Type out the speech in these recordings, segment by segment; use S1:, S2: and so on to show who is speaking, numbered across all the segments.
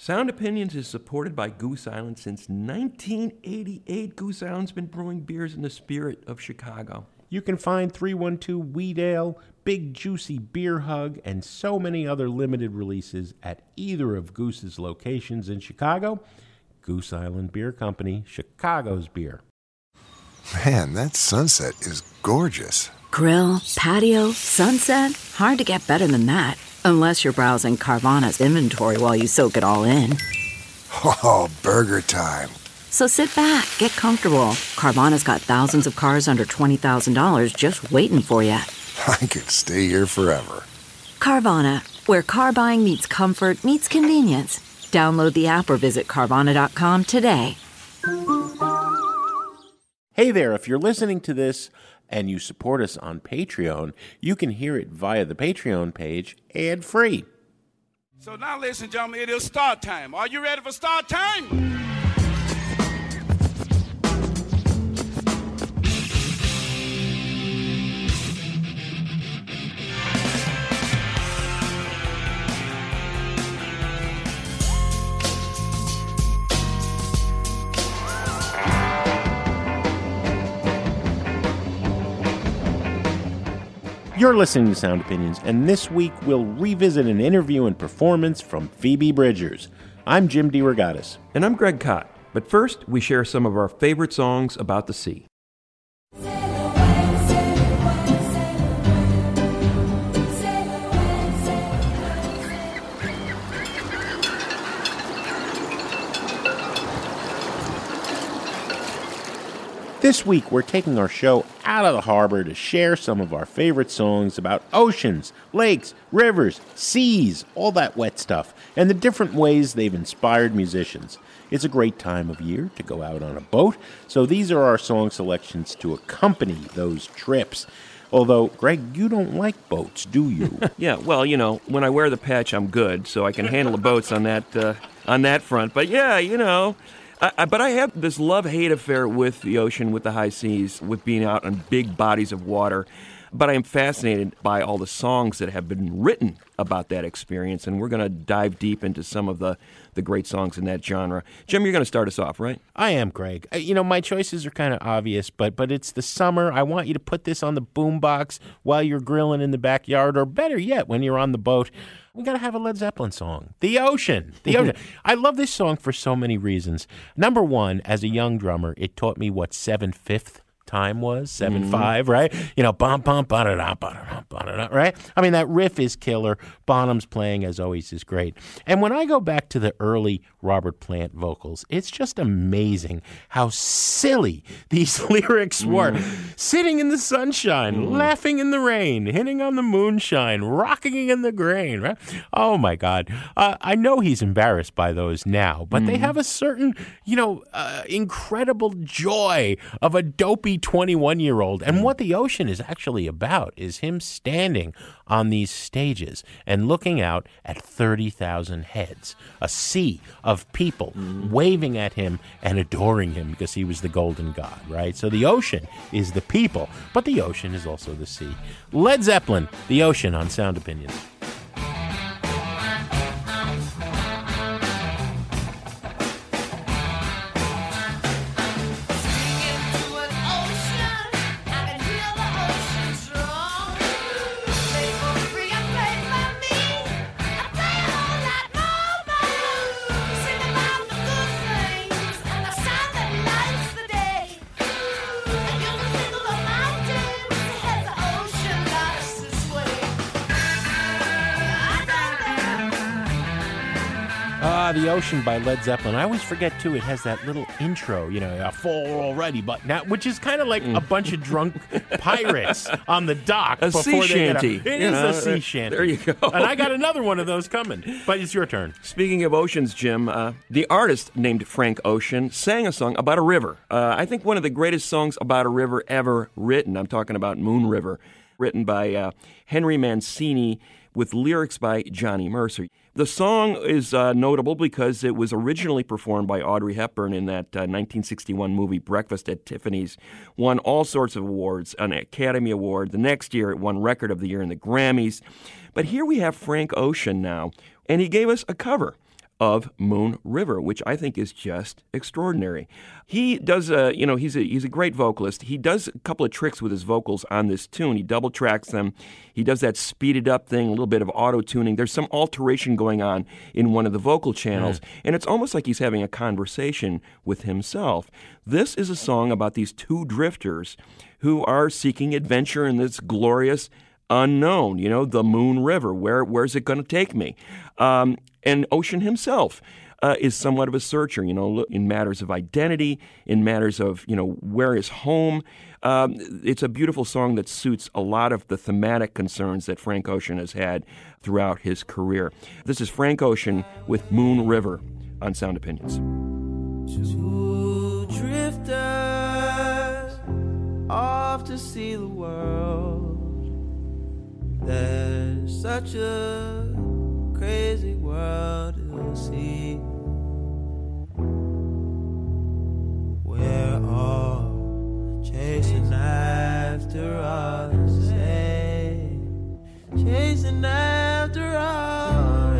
S1: Sound Opinions is supported by Goose Island since 1988. Goose Island's been brewing beers in the spirit of Chicago.
S2: You can find 312 Wheat Ale, Big Juicy Beer Hug, and so many other limited releases at either of Goose's locations in Chicago. Goose Island Beer Company, Chicago's beer.
S3: Man, that sunset is gorgeous.
S4: Grill, patio, sunset. Hard to get better than that. Unless you're browsing Carvana's inventory while you soak it all in.
S3: Oh, burger time.
S4: So sit back, get comfortable. Carvana's got thousands of cars under $20,000 just waiting for you.
S3: I could stay here forever.
S4: Carvana, where car buying meets comfort meets convenience. Download the app or visit Carvana.com today.
S2: Hey there, if you're listening to this and you support us on Patreon, you can hear it via the Patreon page ad-free.
S5: So now, ladies and gentlemen, it is start time. Are you ready for start time?
S2: You're listening to Sound Opinions, and this week we'll revisit an interview and performance from Phoebe Bridgers. I'm Jim DeRogatis.
S1: And I'm Greg Kot. But first, we share some of our favorite songs about the sea.
S2: This week, we're taking our show out of the harbor to share some of our favorite songs about oceans, lakes, rivers, seas, all that wet stuff, and the different ways they've inspired musicians. It's a great time of year to go out on a boat, so these are our song selections to accompany those trips. Although, Greg, you don't like boats, do you?
S1: Yeah, well, you know, when I wear the patch, I'm good, so I can handle the boats on that front. But yeah, you know... But I have this love-hate affair with the ocean, with the high seas, with being out on big bodies of water. But I am fascinated by all the songs that have been written about that experience, and we're going to dive deep into some of the great songs in that genre. Jim, you're going to start us off, right?
S2: I am, Greg. You know, my choices are kind of obvious, but it's the summer. I want you to put this on the boombox while you're grilling in the backyard, or better yet, when you're on the boat. We got to have a Led Zeppelin song. The Ocean. The Ocean. I love this song for so many reasons. Number one, as a young drummer, it taught me what 7/5 time was, 7/5, right? You know, bum bum ba da da ba da da, right? I mean, that riff is killer. Bonham's playing, as always, is great. And when I go back to the early Robert Plant vocals, it's just amazing how silly these lyrics were. Sitting in the sunshine, laughing in the rain, hitting on the moonshine, rocking in the grain, right? Oh my God. I know he's embarrassed by those now, but they have a certain, incredible joy of a dopey 21-year-old. And what The Ocean is actually about is him standing on these stages and looking out at 30,000 heads, a sea of people waving at him and adoring him because he was the golden god, right? So the ocean is the people, but the ocean is also the sea. Led Zeppelin, The Ocean on Sound Opinions. The Ocean by Led Zeppelin. I always forget, too, it has that little intro, fall already, but now, which is kind of like a bunch of drunk pirates on the dock.
S1: A sea shanty.
S2: It is a sea shanty.
S1: There you go.
S2: And I got another one of those coming, but it's your turn.
S1: Speaking of oceans, Jim, the artist named Frank Ocean sang a song about a river. I think one of the greatest songs about a river ever written. I'm talking about Moon River, written by Henry Mancini with lyrics by Johnny Mercer. The song is notable because it was originally performed by Audrey Hepburn in that 1961 movie Breakfast at Tiffany's, won all sorts of awards, an Academy Award. The next year it won Record of the Year in the Grammys. But here we have Frank Ocean now, and he gave us a cover of Moon River, which I think is just extraordinary. He does, he's a great vocalist. He does a couple of tricks with his vocals on this tune. He double tracks them. He does that speeded up thing, a little bit of auto tuning. There's some alteration going on in one of the vocal channels, and it's almost like he's having a conversation with himself. This is a song about these two drifters who are seeking adventure in this glorious unknown, the Moon River. Where's it going to take me? And Ocean himself is somewhat of a searcher, in matters of identity, in matters of, where is home. It's a beautiful song that suits a lot of the thematic concerns that Frank Ocean has had throughout his career. This is Frank Ocean with Moon River on Sound Opinions.
S6: Two drifters off to see the world. There's such a crazy world to see. We're all chasing after us, hey, chasing after our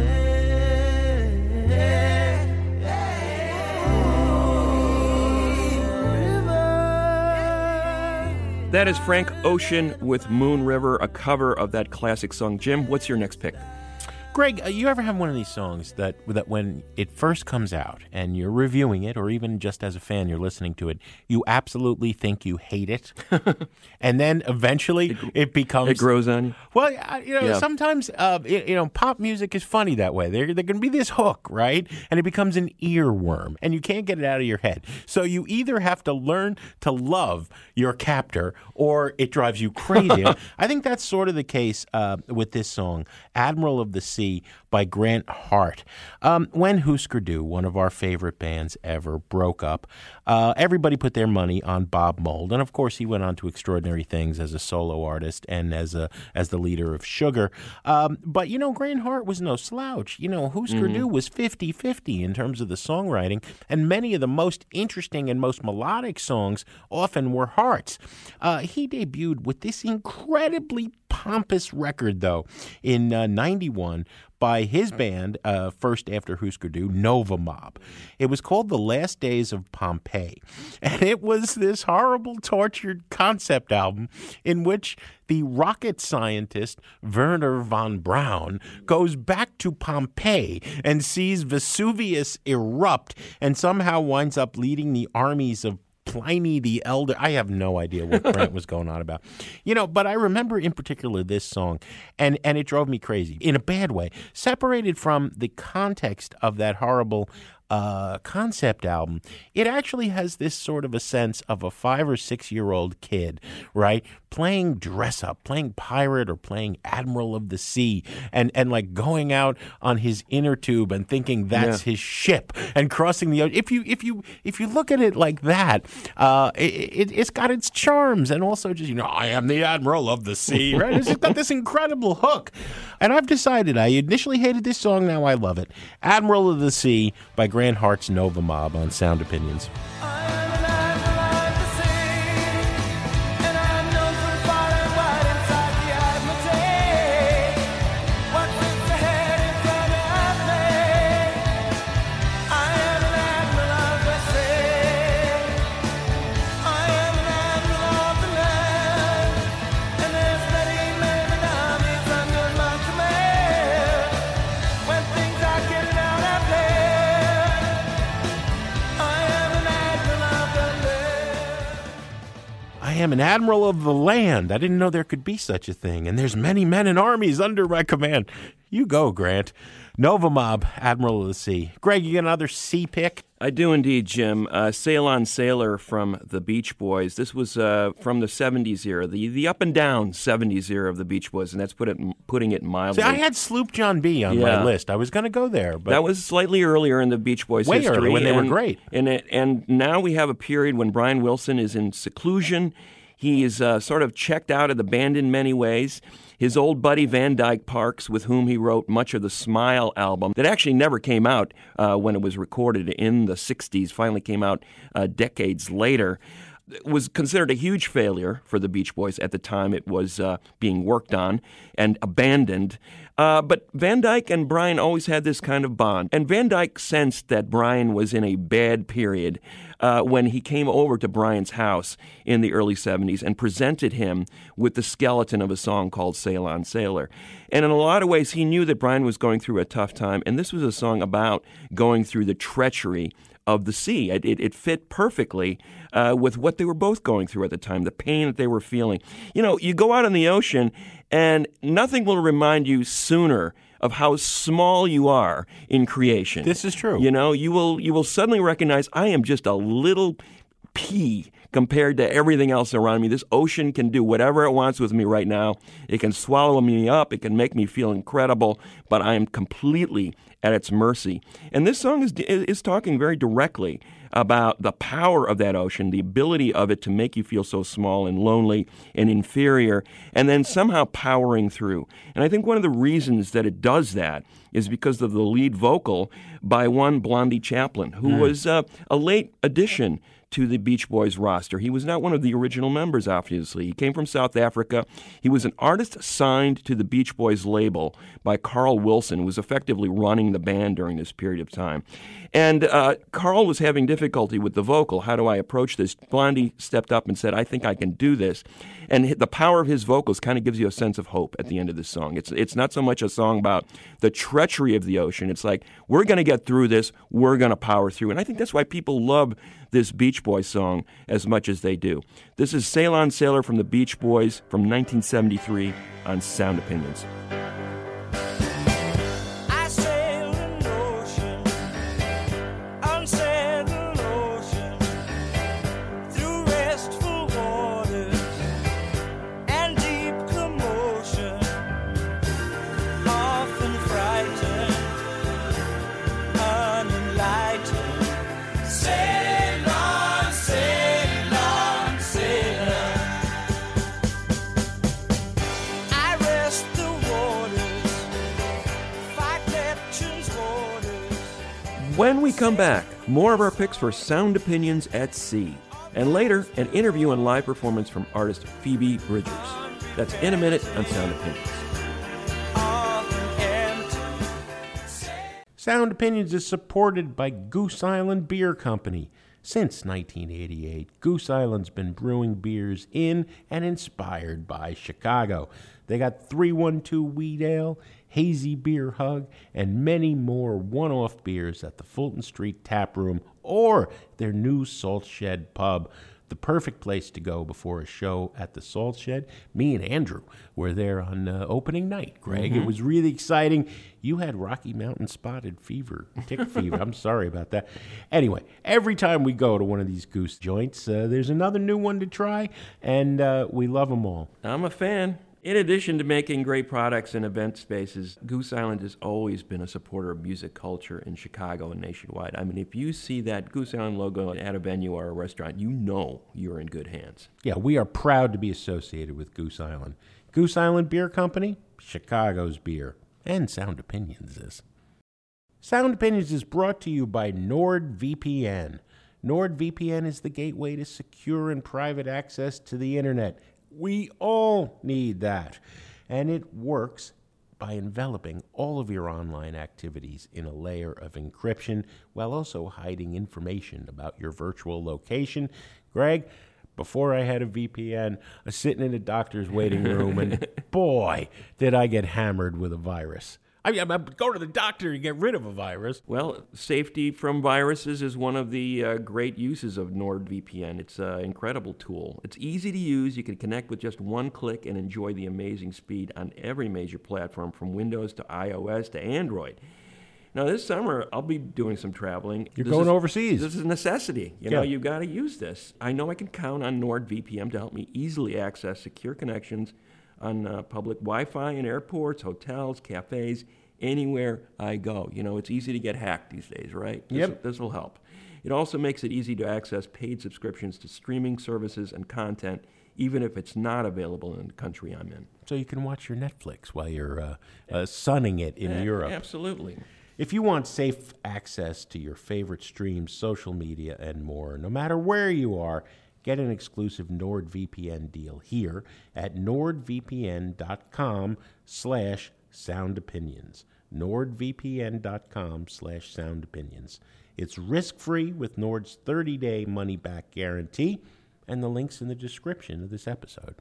S1: That is Frank Ocean with Moon River, a cover of that classic song. Jim, what's your next pick?
S2: Greg, you ever have one of these songs that when it first comes out and you're reviewing it, or even just as a fan you're listening to it, you absolutely think you hate it, and then eventually it becomes...
S1: It grows on you?
S2: Well, sometimes pop music is funny that way. There can be this hook, right? And it becomes an earworm, and you can't get it out of your head. So you either have to learn to love your captor, or it drives you crazy. I think that's sort of the case with this song, Admiral of the Sea, by Grant Hart. When Husker Du, one of our favorite bands ever, broke up, everybody put their money on Bob Mould, and of course he went on to extraordinary things as a solo artist and as the leader of Sugar. But Grant Hart was no slouch. Husker Du was 50-50 in terms of the songwriting, and many of the most interesting and most melodic songs often were Hart's. He debuted with this incredibly pompous record, though, in 91 by his band, first after Husker Du, Nova Mob. It was called The Last Days of Pompeii, and it was this horrible, tortured concept album in which the rocket scientist Werner von Braun goes back to Pompeii and sees Vesuvius erupt and somehow winds up leading the armies of Pliny the Elder. I have no idea what Grant was going on about. But I remember in particular this song, and it drove me crazy in a bad way, separated from the context of that horrible concept album. It actually has this sort of a sense of a 5 or 6 year old kid, right, playing dress up, playing pirate or playing Admiral of the Sea, and like going out on his inner tube and thinking that's his ship and crossing the ocean. If you look at it like that, it's got its charms, and also just I am the Admiral of the Sea, right? It's got this incredible hook, and I've decided I initially hated this song, now I love it. Admiral of the Sea by Grant Hart's Nova Mob on Sound Opinions. I am an admiral of the land. I didn't know there could be such a thing. And there's many men and armies under my command. You go, Grant. Nova Mob, Admiral of the Sea. Greg, you got another sea pick?
S1: I do indeed, Jim. Sail On Sailor from the Beach Boys. This was from the 70s era, the up and down 70s era of the Beach Boys, and that's putting it mildly.
S2: See, I had Sloop John B. on my list. I was going to go there. But
S1: that was slightly earlier in the Beach Boys' history.
S2: Way earlier, when they were great.
S1: And now we have a period when Brian Wilson is in seclusion. He's sort of checked out of the band in many ways. His old buddy Van Dyke Parks, with whom he wrote much of the Smile album, that actually never came out when it was recorded in the 60s, finally came out decades later, was considered a huge failure for the Beach Boys at the time it was being worked on and abandoned. But Van Dyke and Brian always had this kind of bond. And Van Dyke sensed that Brian was in a bad period when he came over to Brian's house in the early 70s and presented him with the skeleton of a song called Sail On Sailor. And in a lot of ways, he knew that Brian was going through a tough time, and this was a song about going through the treachery of the sea. It fit perfectly with what they were both going through at the time, the pain that they were feeling. You know, you go out on the ocean, and nothing will remind you sooner of how small you are in creation.
S2: This is true.
S1: You know, you will suddenly recognize I am just a little pea compared to everything else around me. This ocean can do whatever it wants with me right now. It can swallow me up. It can make me feel incredible, but I am completely at its mercy. And this song is talking very directly about the power of that ocean, the ability of it to make you feel so small and lonely and inferior, and then somehow powering through. And I think one of the reasons that it does that is because of the lead vocal by one Blondie Chaplin, who was a late addition to the Beach Boys roster. He was not one of the original members, obviously. He came from South Africa. He was an artist signed to the Beach Boys label by Carl Wilson, who was effectively running the band during this period of time. And Carl was having difficulty with the vocal. How do I approach this? Blondie stepped up and said, I think I can do this. And the power of his vocals kind of gives you a sense of hope at the end of this song. It's not so much a song about the treachery of the ocean. It's like, we're going to get through this. We're going to power through. And I think that's why people love this Beach Boys song as much as they do. This is Sail On Sailor from the Beach Boys from 1973 on Sound Opinions. When we come back, more of our picks for Sound Opinions at Sea. And later, an interview and live performance from artist Phoebe Bridgers. That's in a minute on Sound Opinions.
S2: Sound Opinions is supported by Goose Island Beer Company. Since 1988, Goose Island's been brewing beers in and inspired by Chicago. They got 312 Wheat Ale, Hazy Beer Hug, and many more one-off beers at the Fulton Street Tap Room or their new Salt Shed Pub. The perfect place to go before a show at the Salt Shed. Me and Andrew were there on opening night, Greg. It was really exciting. You had Rocky Mountain spotted fever, tick fever. I'm sorry about that. Anyway, every time we go to one of these Goose joints, there's another new one to try, and we love them all.
S1: I'm a fan. In addition to making great products and event spaces, Goose Island has always been a supporter of music culture in Chicago and nationwide. I mean, if you see that Goose Island logo at a venue or a restaurant, you know you're in good hands.
S2: Yeah, we are proud to be associated with Goose Island. Goose Island Beer Company, Chicago's beer, and Sound Opinions is. Sound Opinions is brought to you by NordVPN. NordVPN is the gateway to secure and private access to the internet. We all need that. And it works by enveloping all of your online activities in a layer of encryption while also hiding information about your virtual location. Greg, before I had a VPN, I was sitting in a doctor's waiting room, and boy, did I get hammered with a virus. I mean, I'm go to the doctor and get rid of a virus.
S1: Well, safety from viruses is one of the great uses of NordVPN. It's an incredible tool. It's easy to use. You can connect with just one click and enjoy the amazing speed on every major platform, from Windows to iOS to Android. Now, this summer, I'll be doing some traveling.
S2: You're going overseas.
S1: This is a necessity. You know, you've got to use this. I know I can count on NordVPN to help me easily access secure connections on public Wi-Fi in airports, hotels, cafes, anywhere I go. You know, it's easy to get hacked these days, right? This will help. It also makes it easy to access paid subscriptions to streaming services and content, even if it's not available in the country I'm in.
S2: So you can watch your Netflix while you're sunning it in Europe.
S1: Absolutely.
S2: If you want safe access to your favorite streams, social media, and more, no matter where you are, get an exclusive NordVPN deal here at nordvpn.com/soundopinions. Sound Opinions. NordVPN.com/soundopinions. It's risk-free with Nord's 30-day money-back guarantee, and the link's in the description of this episode.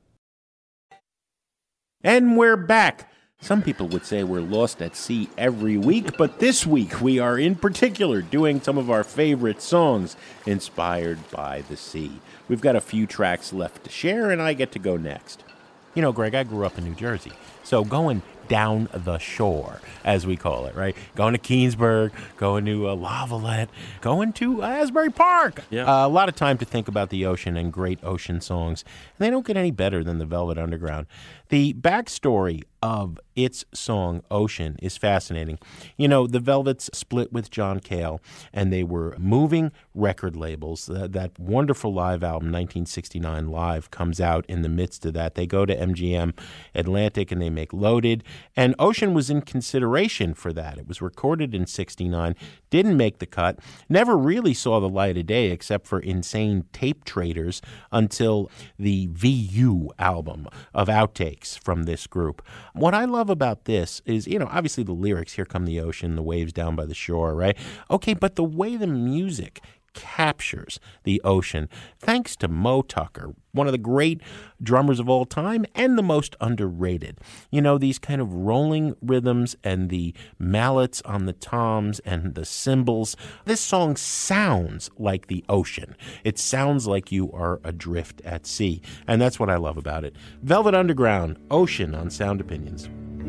S2: And we're back. Some people would say we're lost at sea every week, but this week we are in particular doing some of our favorite songs inspired by the sea. We've got a few tracks left to share, and I get to go next. You know, Greg, I grew up in New Jersey, so going down the shore, as we call it, right? Going to Keensburg, going to Lavalette, going to Asbury Park.
S1: Yeah.
S2: A lot of time to think about the ocean and great ocean songs. And they don't get any better than the Velvet Underground. The backstory of its song, Ocean, is fascinating. You know, the Velvets split with John Cale, and they were moving record labels. That wonderful live album, 1969 Live, comes out in the midst of that. They go to MGM Atlantic, and they make Loaded. And Ocean was in consideration for that. It was recorded in 69, didn't make the cut, never really saw the light of day except for insane tape traders until the VU album of outtakes from this group. What I love about this is, you know, obviously the lyrics, here come the ocean, the waves down by the shore, right? Okay, but the way the music captures the ocean, thanks to Mo Tucker, one of the great drummers of all time and the most underrated. You know, these kind of rolling rhythms and the mallets on the toms and the cymbals. This song sounds like the ocean. It sounds like you are adrift at sea, and that's what I love about it. Velvet Underground, Ocean on Sound Opinions.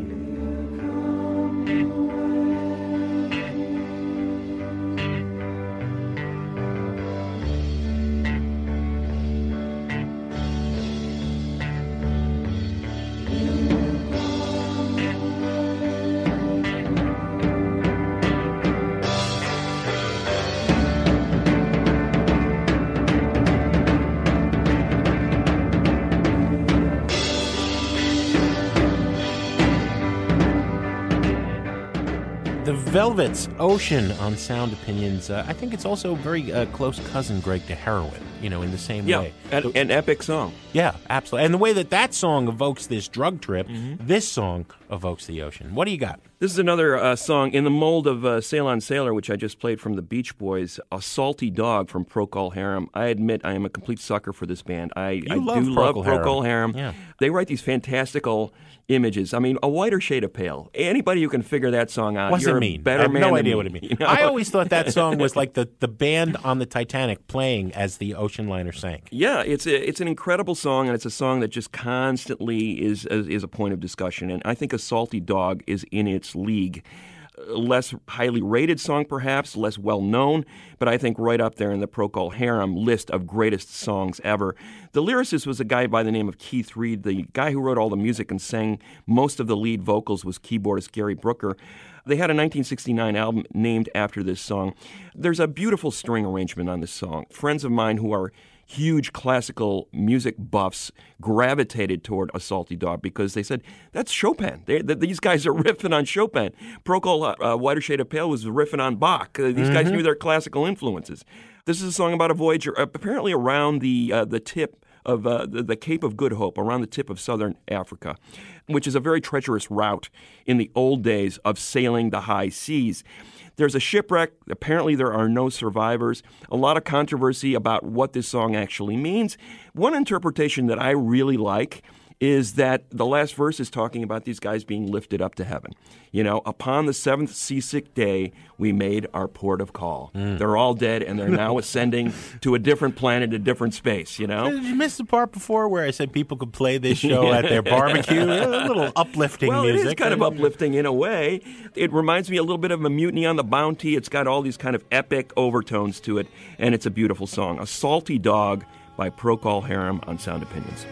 S2: Velvet's Ocean on Sound Opinions. I think it's also a very close cousin, Greg, to Heroin, you know, in the same way.
S1: Yeah, an epic song.
S2: Yeah, absolutely. And the way that song evokes this drug trip, this song evokes the ocean. What do you got?
S1: This is another song in the mold of Sail on Sailor, which I just played from the Beach Boys, A Salty Dog from Procol Harum. I admit I am a complete sucker for this band. I do love Procol Harum.
S2: Yeah.
S1: They write these fantastical images. I mean, A Whiter Shade of Pale. Anybody who can figure that song out,
S2: what's
S1: you're
S2: it mean?
S1: a better
S2: I have
S1: man
S2: no
S1: than
S2: idea
S1: me,
S2: what it means.
S1: You know?
S2: I always thought that song was like the band on the Titanic playing as the ocean liner sank.
S1: Yeah, it's an incredible song, and it's a song that just constantly is a point of discussion. And I think A Salty Dog is in its league. Less highly rated song, perhaps, less well-known, but I think right up there in the Procol Harum list of greatest songs ever. The lyricist was a guy by the name of Keith Reed. The guy who wrote all the music and sang most of the lead vocals was keyboardist Gary Brooker. They had a 1969 album named after this song. There's a beautiful string arrangement on this song. Friends of mine who are huge classical music buffs gravitated toward A Salty Dog because they said, that's Chopin. These guys are riffing on Chopin. Procol, Whiter Shade of Pale was riffing on Bach. These guys knew their classical influences. This is a song about a voyager apparently around the tip of the Cape of Good Hope, around the tip of southern Africa, which is a very treacherous route in the old days of sailing the high seas. There's a shipwreck. Apparently there are no survivors. A lot of controversy about what this song actually means. One interpretation that I really like is that the last verse is talking about these guys being lifted up to heaven. You know, upon the seventh seasick day, we made our port of call. They're all dead, and they're now ascending to a different planet, a different space, you know?
S2: Did you miss the part before where I said people could play this show at their barbecue? A little uplifting music.
S1: Well, it is kind of uplifting in a way. It reminds me a little bit of A Mutiny on the Bounty. It's got all these kind of epic overtones to it, and it's a beautiful song. A Salty Dog by Procol Harum on Sound Opinions.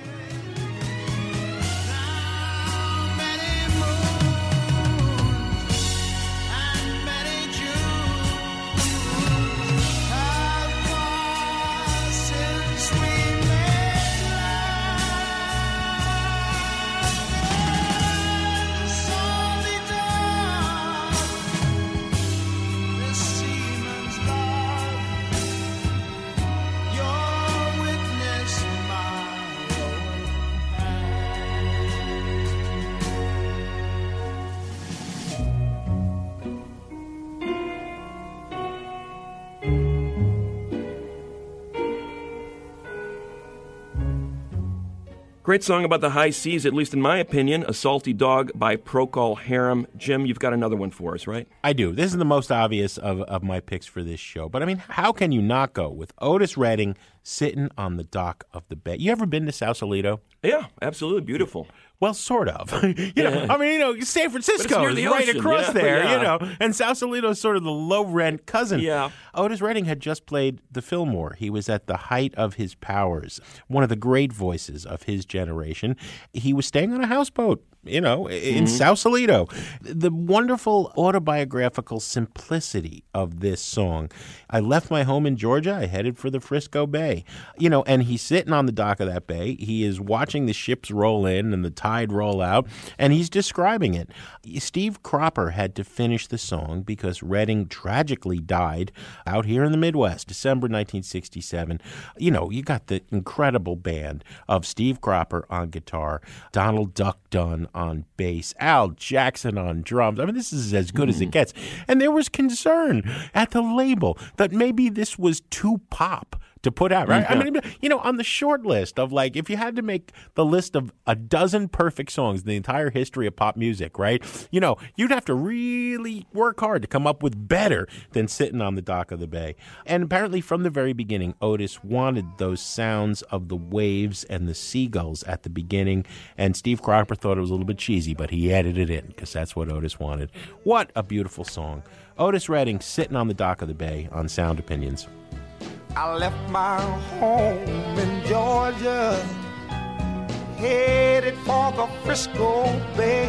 S1: Great song about the high seas, at least in my opinion. A Salty Dog by Procol Harum. Jim, you've got another one for us, right?
S2: I do. This is the most obvious of my picks for this show. But, I mean, how can you not go with Otis Redding sitting on the dock of the bay? You ever been to Sausalito?
S1: Yeah, absolutely. Beautiful.
S2: Well, sort of. San Francisco is
S1: the
S2: right
S1: ocean.
S2: across
S1: Yeah,
S2: there,
S1: yeah.
S2: and Sausalito is sort of the low-rent cousin.
S1: Yeah.
S2: Otis Redding had just played the Fillmore. He was at the height of his powers, one of the great voices of his generation. He was staying on a houseboat, in Sausalito. The wonderful autobiographical simplicity of this song. I left my home in Georgia. I headed for the Frisco Bay. And he's sitting on the dock of that bay. He is watching the ships roll in and the tide roll out, and he's describing it. Steve Cropper had to finish the song because Redding tragically died out here in the Midwest, December 1967. You got the incredible band of Steve Cropper on guitar, Donald Duck Dunn on bass, Al Jackson on drums. I mean, this is as good as it gets. And there was concern at the label that maybe this was too pop to put out, right?
S1: Yeah.
S2: I mean, on the short list of, like, if you had to make the list of a dozen perfect songs in the entire history of pop music, right? You'd have to really work hard to come up with better than Sitting on the Dock of the Bay. And apparently from the very beginning, Otis wanted those sounds of the waves and the seagulls at the beginning, and Steve Cropper thought it was a little bit cheesy, but he added it in because that's what Otis wanted. What a beautiful song. Otis Redding, Sitting on the Dock of the Bay on Sound Opinions.
S6: I left my home in Georgia, headed for the Frisco Bay.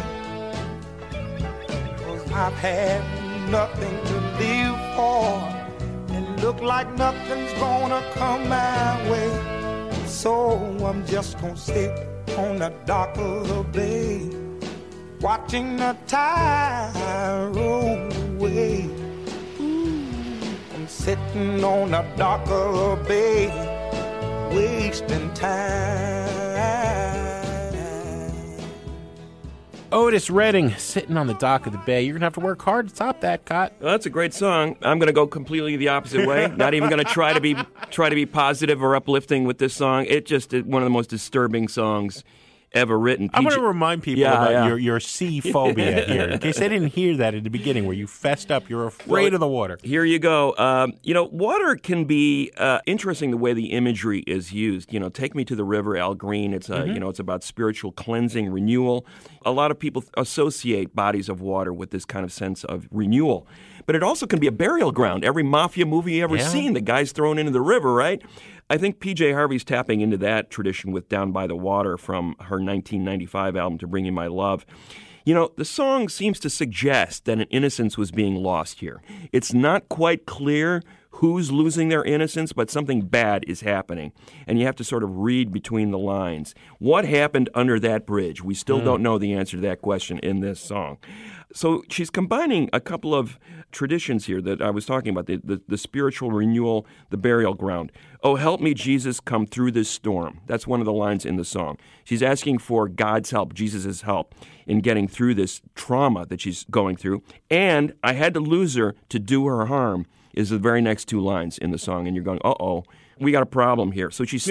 S6: 'Cause I've had nothing to live for, and look like nothing's gonna come my way. So I'm just gonna sit on the dock of the bay, watching the tide roll away. Sitting on the dock of the bay, wasting time.
S2: Otis Redding, Sitting on the Dock of the Bay. You're going to have to work hard to top that, Cot.
S1: Well, that's a great song. I'm going to go completely the opposite way. Not even going to try to be positive or uplifting with this song. It's just one of the most disturbing songs ever written.
S2: I'm going to remind people about your sea phobia here, in case they didn't hear that at the beginning, where you fessed up. You're afraid of the water.
S1: Here you go. Water can be interesting the way the imagery is used. Take Me to the River, Al Green. It's it's about spiritual cleansing, renewal. A lot of people associate bodies of water with this kind of sense of renewal. But it also can be a burial ground. Every mafia movie you ever seen, the guy's thrown into the river, right? I think P.J. Harvey's tapping into that tradition with Down by the Water from her 1995 album, To Bring You My Love. The song seems to suggest that an innocence was being lost here. It's not quite clear who's losing their innocence, but something bad is happening. And you have to sort of read between the lines. What happened under that bridge? We still don't know the answer to that question in this song. So she's combining a couple of traditions here that I was talking about, the spiritual renewal, the burial ground. Oh, help me, Jesus, come through this storm. That's one of the lines in the song. She's asking for God's help, Jesus' help, in getting through this trauma that she's going through. And I had to lose her to do her harm is the very next two lines in the song. And you're going, uh-oh, we got a problem here. So she's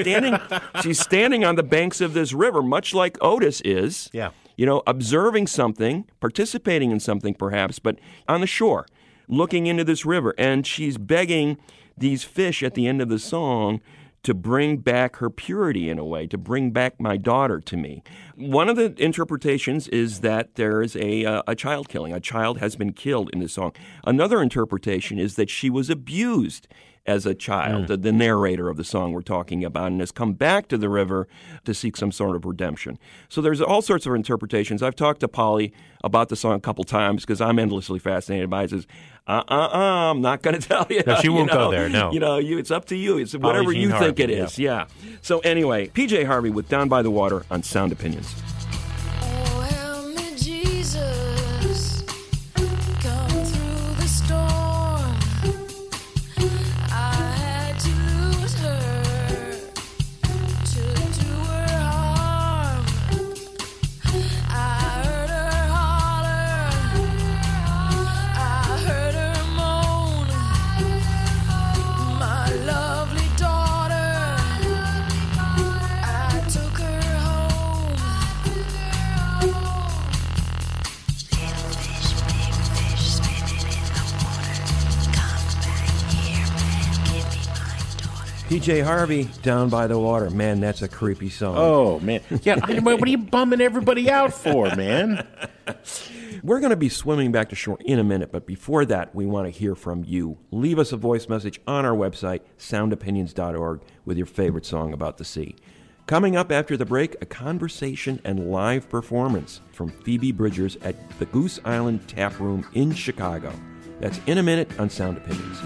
S1: standing on the banks of this river, much like Otis is.
S2: Yeah.
S1: Observing something, participating in something perhaps, but on the shore, looking into this river. And she's begging these fish at the end of the song to bring back her purity in a way, to bring back my daughter to me. One of the interpretations is that there is a child killing. A child has been killed in this song. Another interpretation is that she was abused as a child, the narrator of the song we're talking about, and has come back to the river to seek some sort of redemption. So there's all sorts of interpretations. I've talked to Polly about the song a couple times because I'm endlessly fascinated by it. She says, I'm not going to tell you.
S2: No, she won't go there, no.
S1: It's up to you. It's whatever
S2: Polly
S1: you
S2: Jean
S1: think
S2: Harvey,
S1: it is. Yeah. So anyway, P.J. Harvey with Down by the Water on Sound Opinions.
S7: Oh, help me, Jesus, come through the storm. I had to lose her to do her harm. I heard her holler, I heard her moan. My lovely daughter, I took her home.
S1: PJ Harvey, Down by the Water. Man, that's a creepy song.
S2: Oh, man. Yeah, what are you bumming everybody out for, man?
S1: We're going to be swimming back to shore in a minute, but before that, we want to hear from you. Leave us a voice message on our website, soundopinions.org, with your favorite song about the sea. Coming up after the break, a conversation and live performance from Phoebe Bridgers at the Goose Island Tap Room in Chicago. That's in a minute on Sound Opinions.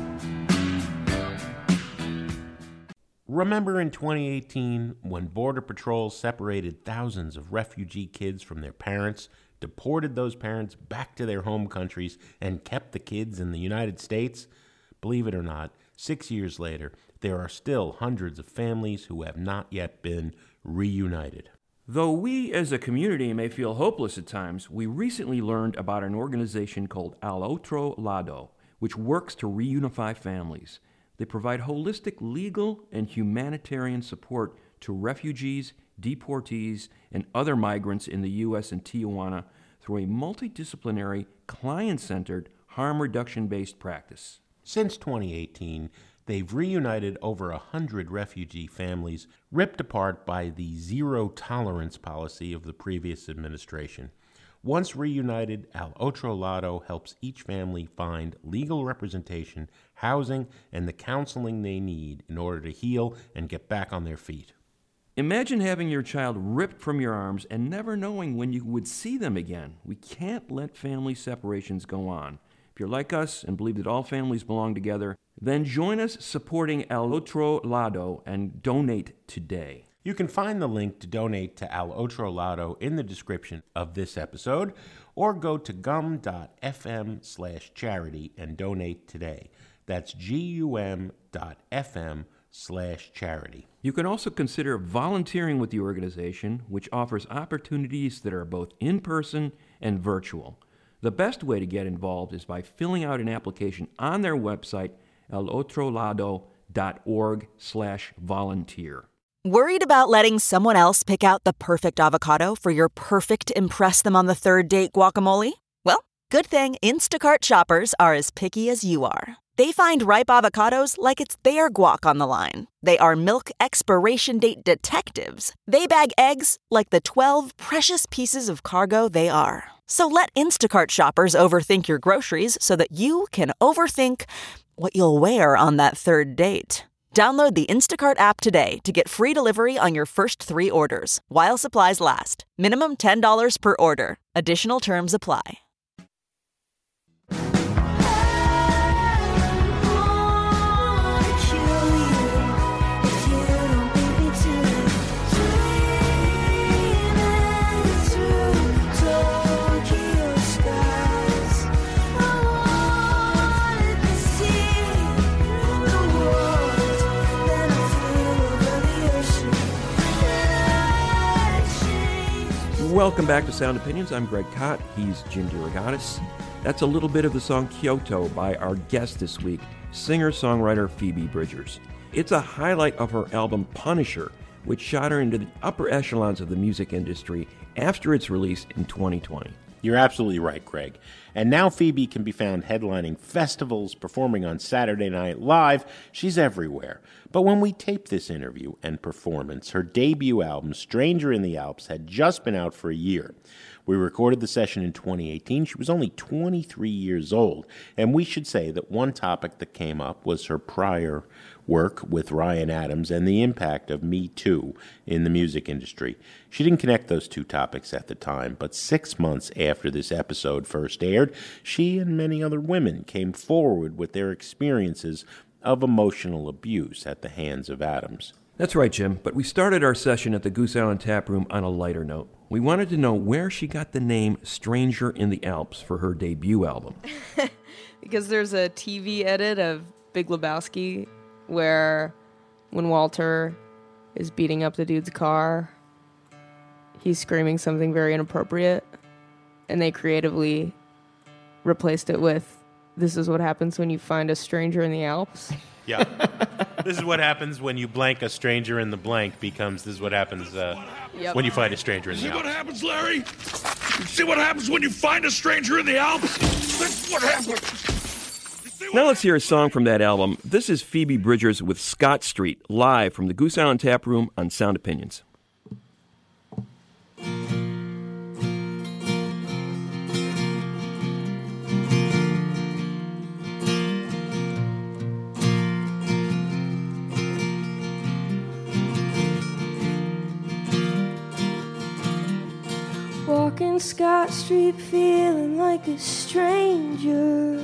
S2: Remember in 2018 when Border Patrol separated thousands of refugee kids from their parents, deported those parents back to their home countries, and kept the kids in the United States? Believe it or not, 6 years later, there are still hundreds of families who have not yet been reunited.
S1: Though we as a community may feel hopeless at times, we recently learned about an organization called Al Otro Lado, which works to reunify families. They provide holistic legal and humanitarian support to refugees, deportees, and other migrants in the U.S. and Tijuana through a multidisciplinary, client-centered, harm reduction-based practice.
S2: Since 2018, they've reunited over 100 refugee families ripped apart by the zero-tolerance policy of the previous administration. Once reunited, Al Otro Lado helps each family find legal representation, housing, and the counseling they need in order to heal and get back on their feet.
S1: Imagine having your child ripped from your arms and never knowing when you would see them again. We can't let family separations go on. If you're like us and believe that all families belong together, then join us supporting Al Otro Lado and donate today.
S2: You can find the link to donate to Al Otro Lado in the description of this episode, or go to gum.fm/charity and donate today. That's gum.fm/charity.
S1: You can also consider volunteering with the organization, which offers opportunities that are both in-person and virtual. The best way to get involved is by filling out an application on their website, alotrolado.org/volunteer.
S8: Worried about letting someone else pick out the perfect avocado for your perfect impress-them-on-the-third-date guacamole? Well, good thing Instacart shoppers are as picky as you are. They find ripe avocados like it's their guac on the line. They are milk expiration date detectives. They bag eggs like the 12 precious pieces of cargo they are. So let Instacart shoppers overthink your groceries so that you can overthink what you'll wear on that third date. Download the Instacart app today to get free delivery on your first 3 orders, while supplies last. Minimum $10 per order. Additional terms apply.
S1: Welcome back to Sound Opinions. I'm Greg Kot. He's Jim DeRogatis. That's a little bit of the song Kyoto by our guest this week, singer-songwriter Phoebe Bridgers. It's a highlight of her album Punisher, which shot her into the upper echelons of the music industry after its release in 2020.
S2: You're absolutely right, Craig. And now Phoebe can be found headlining festivals, performing on Saturday Night Live. She's everywhere. But when we taped this interview and performance, her debut album, Stranger in the Alps, had just been out for a year. We recorded the session in 2018. She was only 23 years old. And we should say that one topic that came up was her prior work with Ryan Adams and the impact of Me Too in the music industry. She didn't connect those two topics at the time, but 6 months after this episode first aired, she and many other women came forward with their experiences of emotional abuse at the hands of Adams.
S1: That's right, Jim, but we started our session at the Goose Island Tap Room on a lighter note. We wanted to know where she got the name Stranger in the Alps for her debut album.
S9: Because there's a TV edit of Big Lebowski where when Walter is beating up the dude's car, he's screaming something very inappropriate, and they creatively replaced it with, "This is what happens when you find a stranger in the Alps."
S2: Yeah. This is what happens when you blank a stranger in the blank becomes this is what happens when you find a stranger in the Alps.
S10: See what happens, Larry? You see what happens when you find a stranger in the Alps? That's what happens.
S1: Now let's hear a song from that album. This is Phoebe Bridgers with Scott Street, live from the Goose Island Tap Room on Sound Opinions.
S7: Walking Scott Street feeling like a stranger,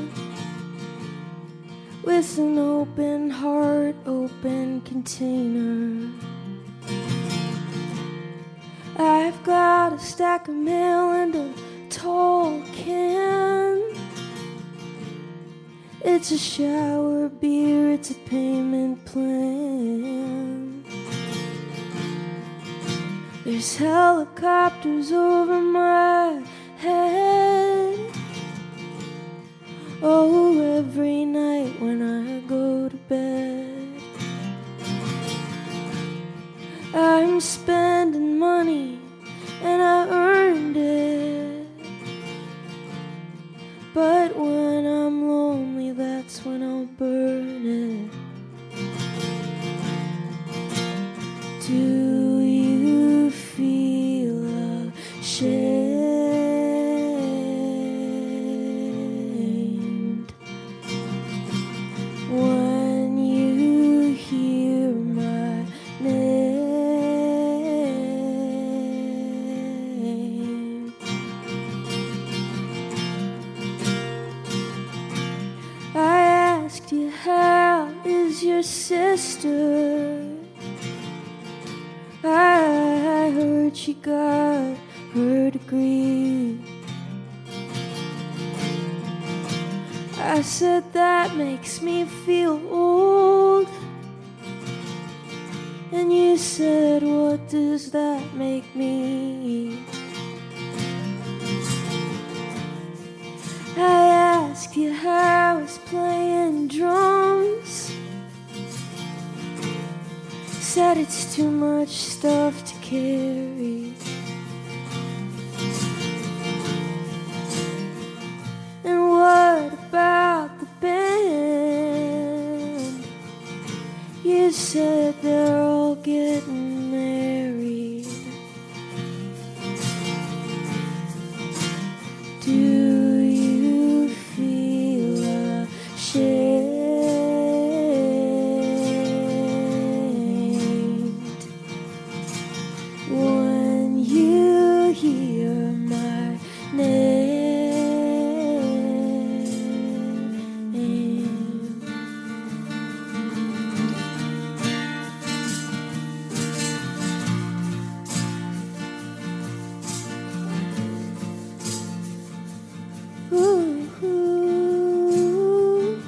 S7: with an open heart, open container. I've got a stack of mail and a tall can. It's a shower beer, it's a payment plan. There's helicopters over my head. Oh, every night when I go to bed, I'm spending money and I earned it. But when I'm lonely, that's when I'll burn it. Do you feel ashamed when you hear my name? I asked you, how is your sister? I heard she got her degree. I said that makes me feel old. And you said, what does that make me? I asked you how I was playing drums. Said it's too much stuff to carry. And what about the band? You said they're all getting married. Do you feel ashamed when you hear my name? Ooh, ooh,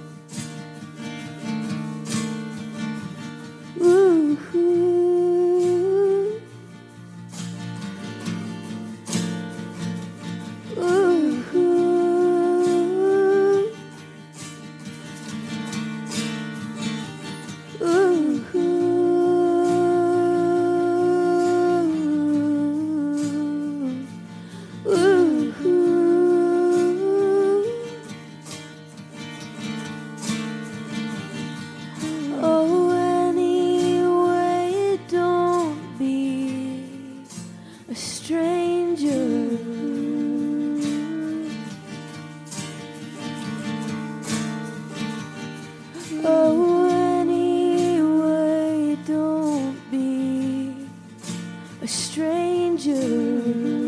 S7: ooh, oh, anyway, don't be a stranger. Oh, anyway, don't be a stranger.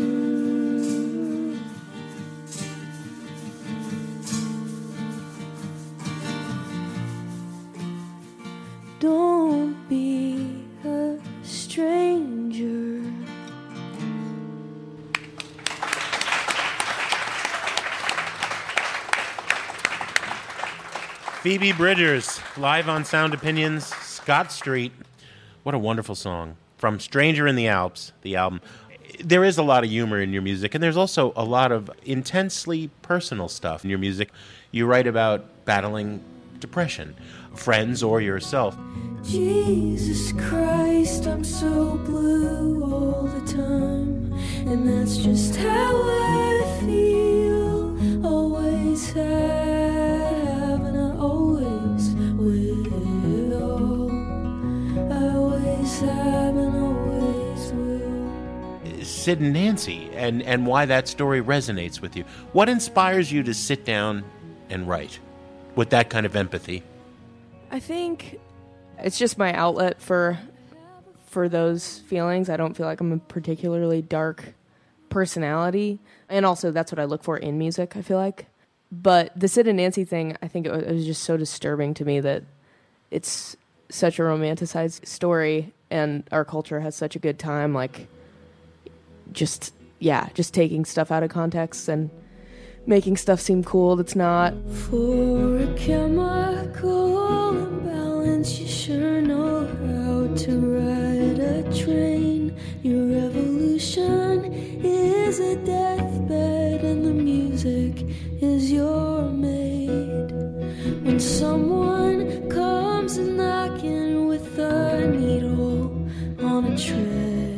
S7: Don't be a stranger.
S2: Phoebe Bridgers, live on Sound Opinions, Scott Street. What a wonderful song. From Stranger in the Alps, the album. There is a lot of humor in your music, and there's also a lot of intensely personal stuff in your music. You write about battling depression, friends or yourself.
S7: Jesus Christ, I'm so blue all the time, and that's just how I feel, always have
S2: Sid and Nancy and why that story resonates with you. What inspires you to sit down and write with that kind of empathy?
S9: I think it's just my outlet for those feelings. I don't feel like I'm a particularly dark personality. And also that's what I look for in music, I feel like. But the Sid and Nancy thing, I think it was just so disturbing to me that it's such a romanticized story and our culture has such a good time, like, just taking stuff out of context and making stuff seem cool that's not.
S7: For a chemical imbalance, you sure know how to ride a train. Your revolution is a deathbed and the music is your maid. When someone comes knocking with a needle on a tray,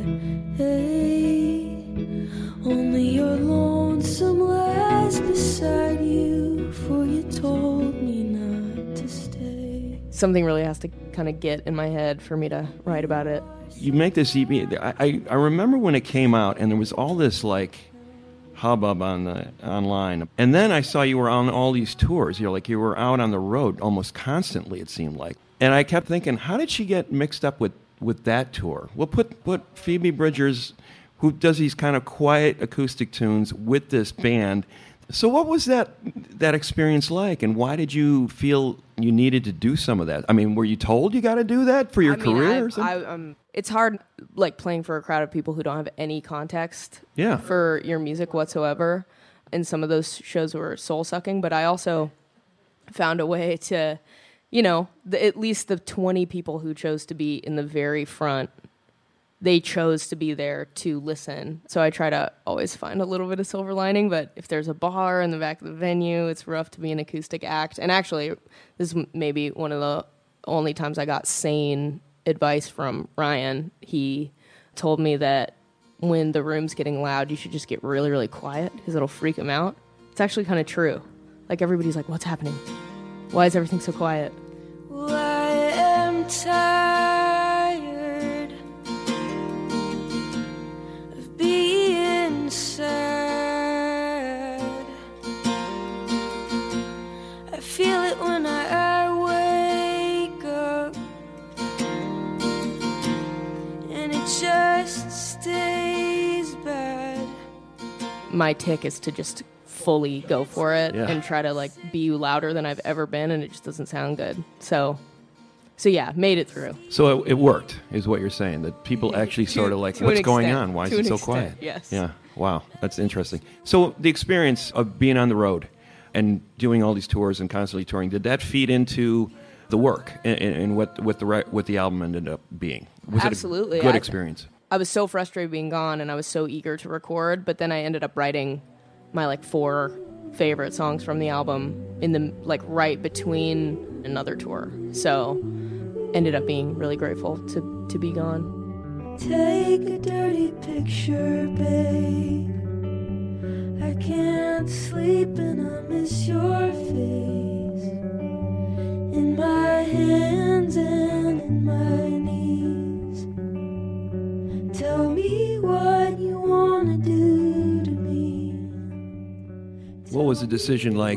S7: only your lonesome lies beside you, for you told me not to stay.
S9: Something really has to kind of get in my head for me to write about it.
S1: You make this EP. I remember when it came out, and there was all this like hubbub online, and then I saw you were on all these tours. You were out on the road almost constantly. It seemed like, and I kept thinking, how did she get mixed up with that tour? Well, put Phoebe Bridgers, who does these kind of quiet acoustic tunes, with this band. So what was that experience like, and why did you feel you needed to do some of that? I mean, were you told you got to do that for your career or something?
S9: It's hard, like, playing for a crowd of people who don't have any context for your music whatsoever. And some of those shows were soul-sucking, but I also found a way to, at least the 20 people who chose to be in the very front, they chose to be there to listen. So I try to always find a little bit of silver lining, but if there's a bar in the back of the venue, it's rough to be an acoustic act. And actually, this is maybe one of the only times I got sane advice from Ryan. He told me that when the room's getting loud, you should just get really, really quiet because it'll freak him out. It's actually kind of true. Like, everybody's like, what's happening? Why is everything so quiet?
S7: Well, I am tired of being sad. I feel it when I wake up, and it just stays bad.
S9: My tick is to just fully go for it and try to, like, be louder than I've ever been, and it just doesn't sound good. So yeah, made it through.
S1: So it worked, is what you're saying, that people actually sort of like, what's going on? Why is it so quiet?
S9: Yes.
S1: Yeah. Wow. That's interesting. So the experience of being on the road and doing all these tours and constantly touring, did that feed into the work and what the album ended up being? Was
S9: Absolutely.
S1: it a good experience?
S9: I was so frustrated being gone, and I was so eager to record, but then I ended up writing my, like, 4 favorite songs from the album in the, like, right between another tour. So ended up being really grateful to be gone.
S7: Take a dirty picture, babe. I can't sleep and I miss your face in my hands and in my knees. Tell me what you want to do to me.
S1: What was the decision like,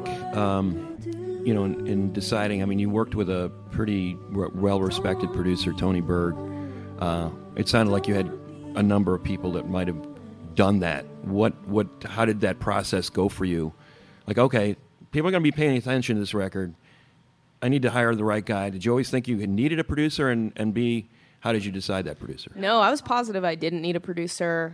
S1: in deciding? I mean, you worked with a pretty well-respected producer, Tony Berg. It sounded like you had a number of people that might have done that. How did that process go for you? Like, okay, people are going to be paying attention to this record. I need to hire the right guy. Did you always think you needed a producer, and B, how did you decide that producer?
S9: No, I was positive I didn't need a producer.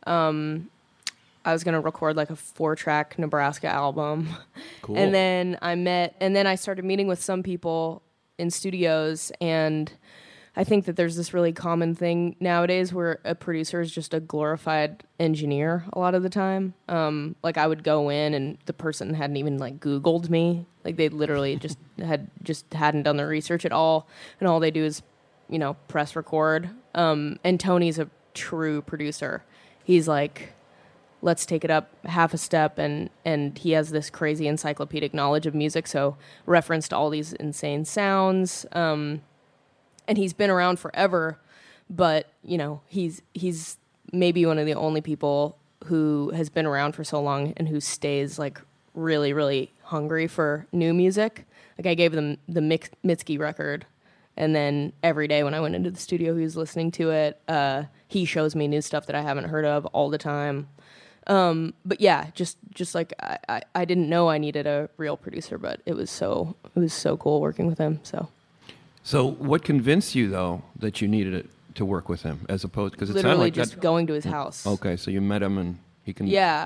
S9: I was going to record, like, a 4-track Nebraska album.
S1: Cool.
S9: And then I started meeting with some people in studios, and I think that there's this really common thing nowadays where a producer is just a glorified engineer a lot of the time. Like, I would go in and the person hadn't even, like, Googled me. Like, they literally hadn't done the research at all, and all they do is, press record. And Tony's a true producer. He's like, let's take it up half a step, and he has this crazy encyclopedic knowledge of music, so referenced all these insane sounds. And he's been around forever, but he's maybe one of the only people who has been around for so long and who stays like really, really hungry for new music. Like I gave them the Mitski record, and then every day when I went into the studio, he was listening to it. He shows me new stuff that I haven't heard of all the time. But yeah, just like I didn't know I needed a real producer, but it was so cool working with him.
S1: So what convinced you though that you needed it to work with him as opposed because it sounded
S9: literally
S1: like
S9: just going to his house.
S1: Okay, so you met him and he can.
S9: Yeah,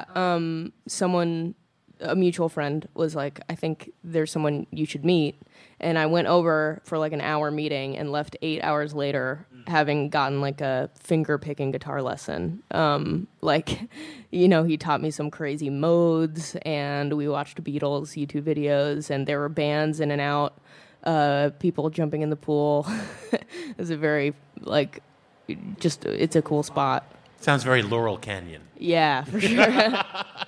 S9: a mutual friend was like, I think there's someone you should meet. And I went over for like an hour meeting and left 8 hours later having gotten like a finger picking guitar lesson. He taught me some crazy modes, and we watched Beatles YouTube videos, and there were bands in and out, people jumping in the pool. It was a very it's a cool spot.
S2: Sounds very Laurel Canyon.
S9: Yeah, for sure.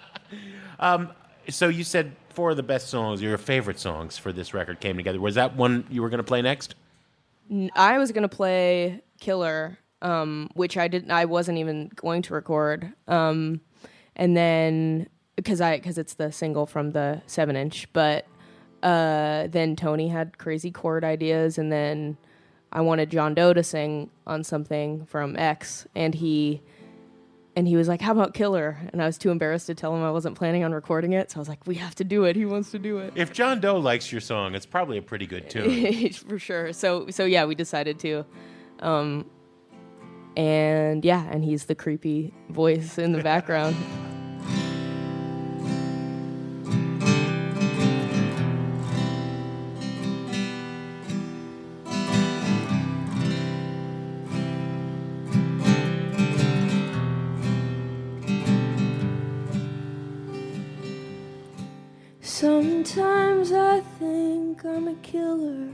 S2: So you said 4 of the best songs, your favorite songs for this record came together. Was that one you were going to play next?
S9: I was going to play Killer, which I wasn't even going to record. And then, because it's the single from the 7-inch, but then Tony had crazy chord ideas, and then I wanted John Doe to sing on something from X, and he was like, how about Killer? And I was too embarrassed to tell him I wasn't planning on recording it. So I was like, we have to do it. He wants to do it.
S2: If John Doe likes your song, it's probably a pretty good tune.
S9: For sure. So yeah, we decided to. And he's the creepy voice in the background.
S7: Sometimes I think I'm a killer.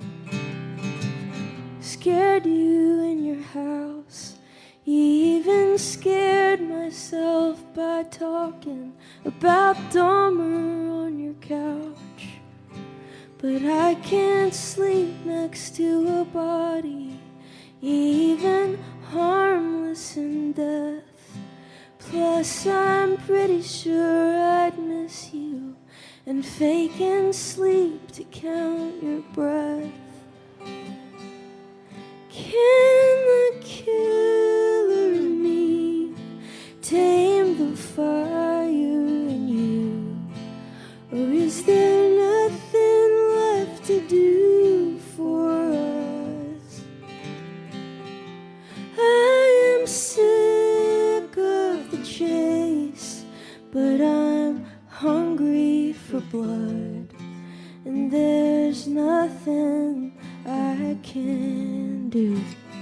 S7: Scared you in your house. Even scared myself by talking about Dahmer on your couch. But I can't sleep next to a body, even harmless in death. Plus I'm pretty sure I'd miss you and faking sleep to count your breath. Can the killer in me tame the fire in you? Or is there nothing left to do for us? I am sick of the chase, but I'm hungry for blood, and there's nothing I can do.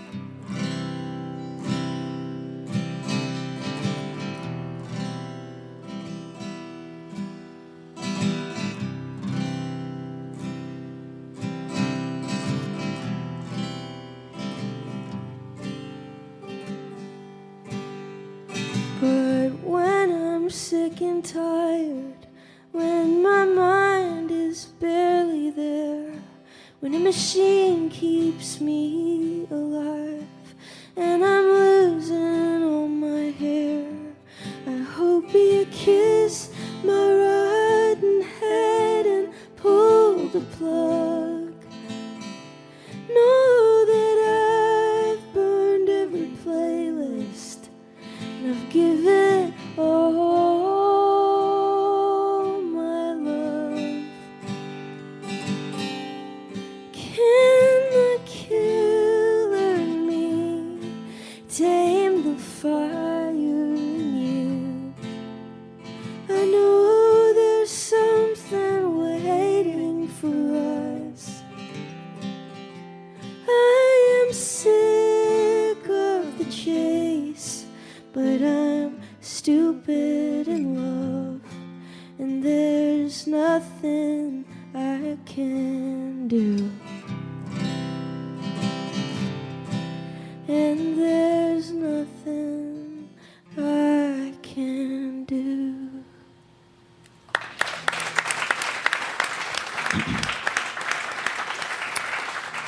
S7: But when I'm sick and tired, when my mind is barely there, when a machine keeps me alive and I'm losing all my hair, I hope you kiss my rotten head and pull the plug. Know that I've burned every playlist and I've given all my love. Can the killer in me tame the fire in you? I know there's something waiting for us. I am sick of the chase, but I'm stupid in love, and there's nothing I can do. And there's nothing I can do.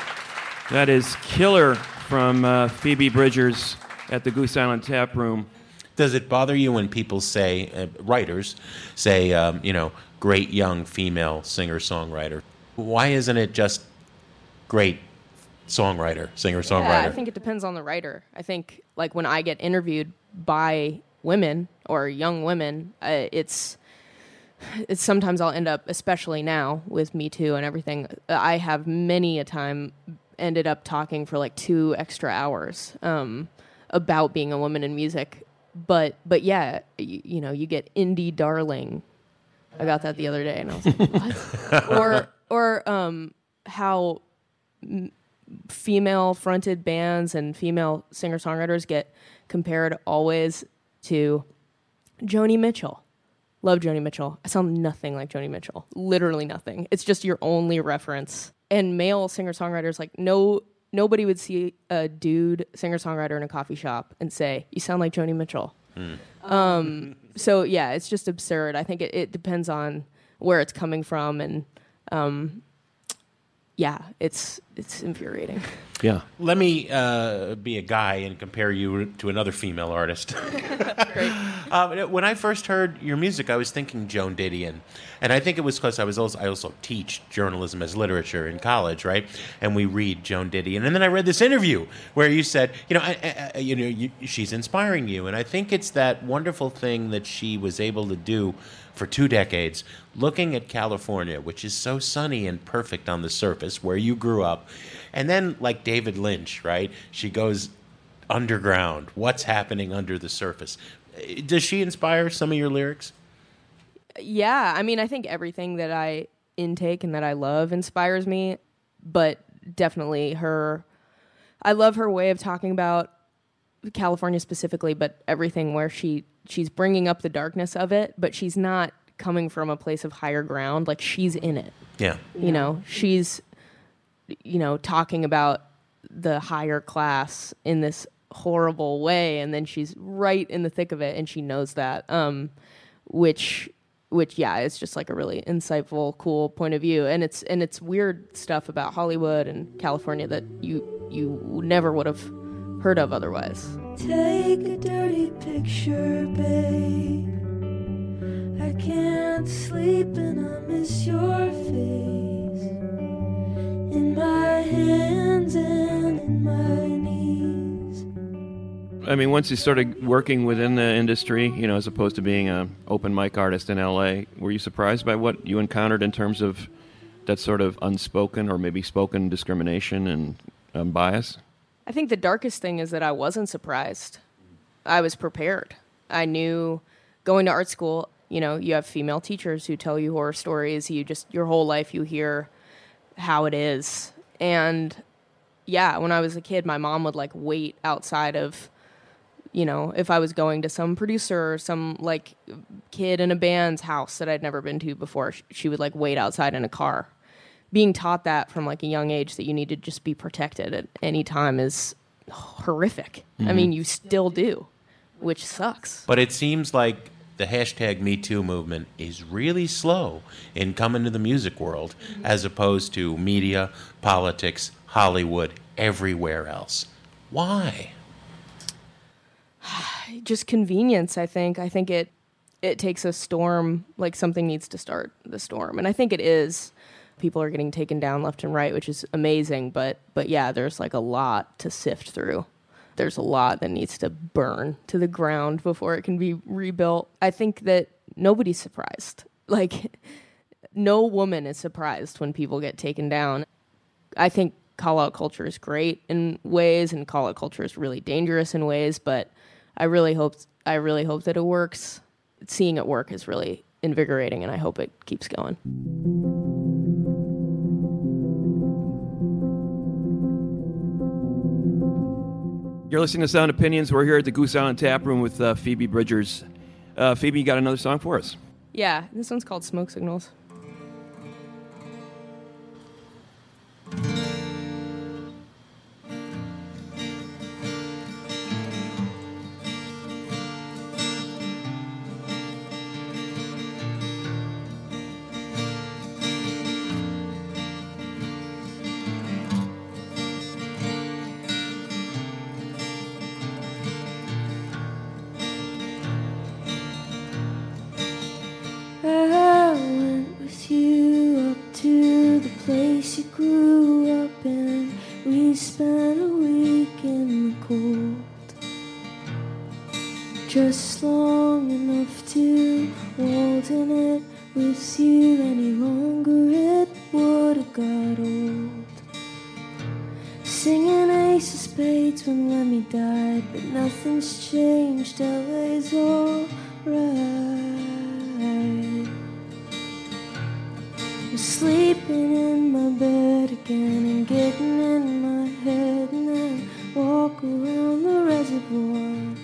S1: That is Killer from Phoebe Bridgers at the Goose Island Tap Room.
S2: Does it bother you when people say, writers say, great young female singer-songwriter? Why isn't it just great songwriter, singer-songwriter?
S9: Yeah, I think it depends on the writer. I think, like, when I get interviewed by women or young women, it's sometimes I'll end up, especially now with Me Too and everything, I have many a time ended up talking for like 2 extra hours about being a woman in music. But yeah, you get indie darling. I got that the other day, and I was like, what? or how female-fronted bands and female singer-songwriters get compared always to Joni Mitchell. Love Joni Mitchell. I sound nothing like Joni Mitchell. Literally nothing. It's just your only reference. And male singer-songwriters, like, nobody would see a dude singer-songwriter in a coffee shop and say, you sound like Joni Mitchell. So, yeah, it's just absurd. I think it depends on where it's coming from, and, yeah, it's infuriating.
S2: Yeah. Let me be a guy and compare you to another female artist.
S9: Great.
S2: When I first heard your music, I was thinking Joan Didion. And I think it was because I also teach journalism as literature in college, right? And we read Joan Didion. And then I read this interview where you said, she's inspiring you. And I think it's that wonderful thing that she was able to do for 2 decades, looking at California, which is so sunny and perfect on the surface, where you grew up. And then, like David Lynch, right? She goes underground. What's happening under the surface? Does she inspire some of your lyrics?
S9: Yeah, I mean, I think everything that I intake and that I love inspires me, but definitely I love her way of talking about California specifically, but everything where she's bringing up the darkness of it, but she's not coming from a place of higher ground. Like, she's in it.
S2: Yeah.
S9: She's, talking about the higher class in this horrible way, and then she's right in the thick of it, and she knows that, which yeah, it's just like a really insightful, cool point of view, and it's weird stuff about Hollywood and California that you never would have heard of otherwise.
S7: Take a dirty picture, babe. I can't sleep and I miss your face in my hands and in my knees.
S1: I mean, once you started working within the industry, as opposed to being an open mic artist in L.A., were you surprised by what you encountered in terms of that sort of unspoken or maybe spoken discrimination and bias?
S9: I think the darkest thing is that I wasn't surprised. I was prepared. I knew going to art school, you have female teachers who tell you horror stories. Your whole life you hear how it is. And yeah, when I was a kid, my mom would wait outside of, if I was going to some producer or some kid in a band's house that I'd never been to before, she would wait outside in a car. Being taught that from a young age that you need to just be protected at any time is horrific. Mm-hmm. I mean, you still do, which sucks.
S2: But it seems like the hashtag #MeToo movement is really slow in coming to the music world, as opposed to media, politics, Hollywood, everywhere else. Why?
S9: Just convenience, I think. I think it takes a storm, something needs to start the storm. And I think it is. People are getting taken down left and right, which is amazing. But yeah, there's a lot to sift through. There's a lot that needs to burn to the ground before it can be rebuilt. I think that nobody's surprised. No woman is surprised when people get taken down. I think call-out culture is great in ways, and call-out culture is really dangerous in ways, but I really hope that it works. Seeing it work is really invigorating, and I hope it keeps going.
S1: You're listening to Sound Opinions. We're here at the Goose Island Tap Room with Phoebe Bridgers. Phoebe, you got another song for us?
S9: Yeah, this one's called Smoke Signals.
S7: we spent a week in the cold, just long enough to hold in it with you any longer. It would have got old. Singing Ace of Spades when Lemmy died, but nothing's changed, LA's alright. I'm sleeping in my bed again and getting in my head, and then walk around the reservoir.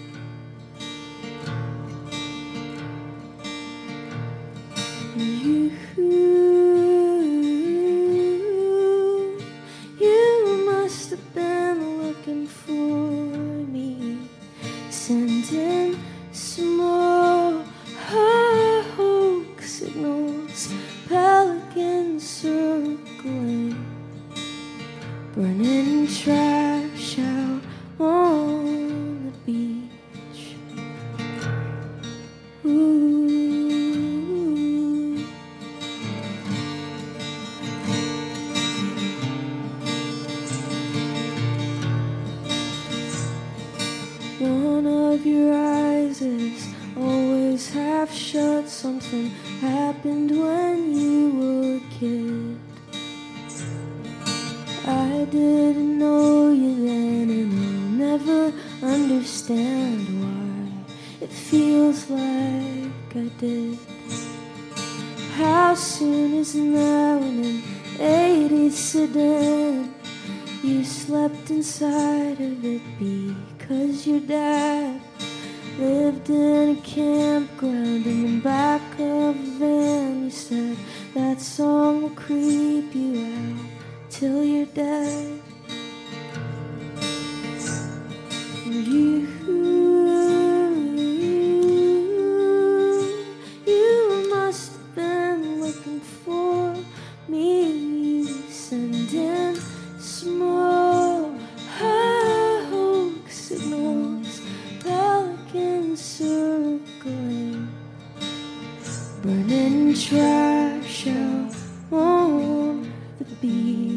S7: And you must have been looking for me, sending small hoax signals, pelicans circling, burning trash out on the beach. Ooh. One of your eyes is always half shut. Something happened when you were a kid. I didn't know you then, and I'll never understand why it feels like I did. How soon is now in an 80s sedan? You slept inside of it because your dad lived in a campground in the back of a van. You said that song will creep you out till you're dead. You must have been looking for me, sending small hoax signals, pelicans circling, burning trash out on the beach.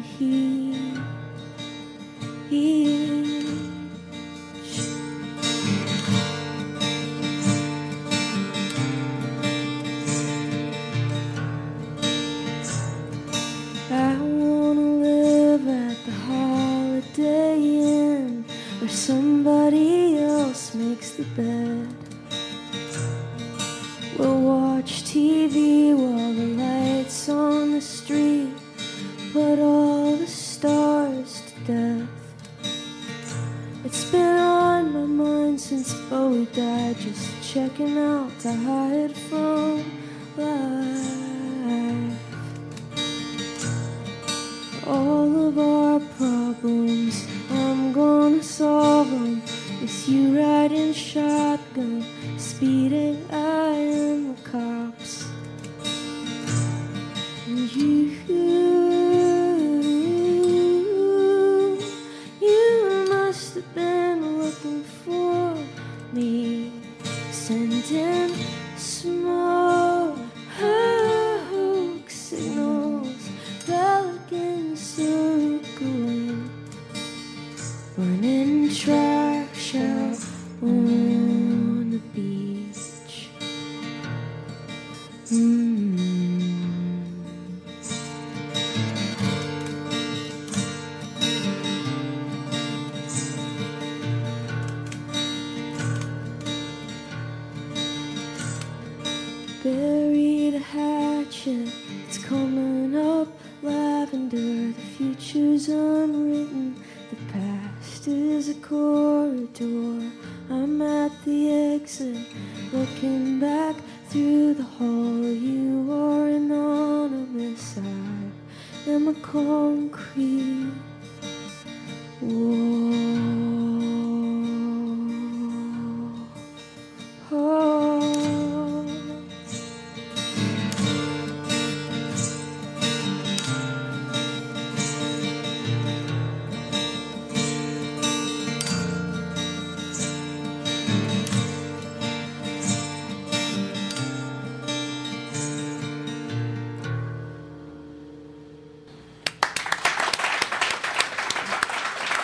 S7: I wanna live at the Holiday Inn, where somebody else makes the bed. We'll watch TV while the lights on the street put all the stars to death. It's been on my mind since Bowie died, just checking out to hide from life. All of our problems, I'm gonna solve them with you riding shotgun, speeding, I am the cops. And you must have been looking for me, sending small hoax signals, pelicans circling, burning trash out on the beach. Buried a hatchet, it's coming up lavender. The future's unwritten, the past is a corridor. I'm at the exit, looking back through the hall. You are anonymous, I am a concrete wall.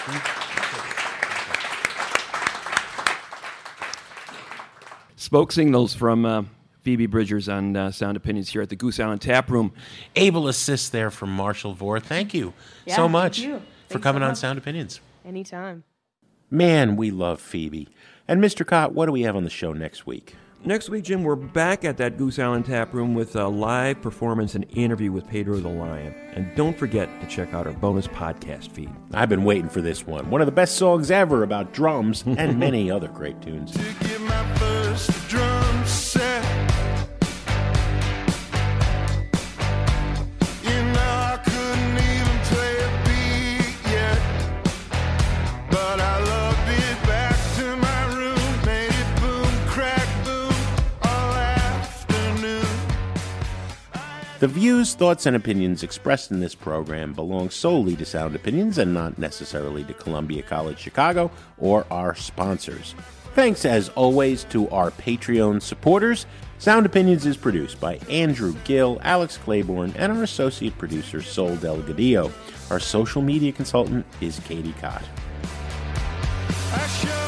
S1: Spoke signals from Phoebe Bridgers on Sound Opinions here at the Goose Island Tap Room.
S2: Able assist there from Marshall Vore. Thank you so much for coming on Sound Opinions.
S9: Anytime.
S2: Man, we love Phoebe. And Mr. Cott, what do we have on the show next week?
S1: Next week, Jim, we're back at that Goose Island Tap Room with a live performance and interview with Pedro the Lion. And don't forget to check out our bonus podcast feed.
S2: I've been waiting for this one. One of the best songs ever about drums and many other great tunes.
S6: To get my first drum set. You know I couldn't even play a beat yet, but I loved it. Back to my room, made it boom, crack, boom, all afternoon.
S2: The views, thoughts, and opinions expressed in this program belong solely to Sound Opinions and not necessarily to Columbia College Chicago or our sponsors. Thanks, as always, to our Patreon supporters. Sound Opinions is produced by Andrew Gill, Alex Claiborne, and our associate producer, Sol Delgadillo. Our social media consultant is Katie Cott.
S6: I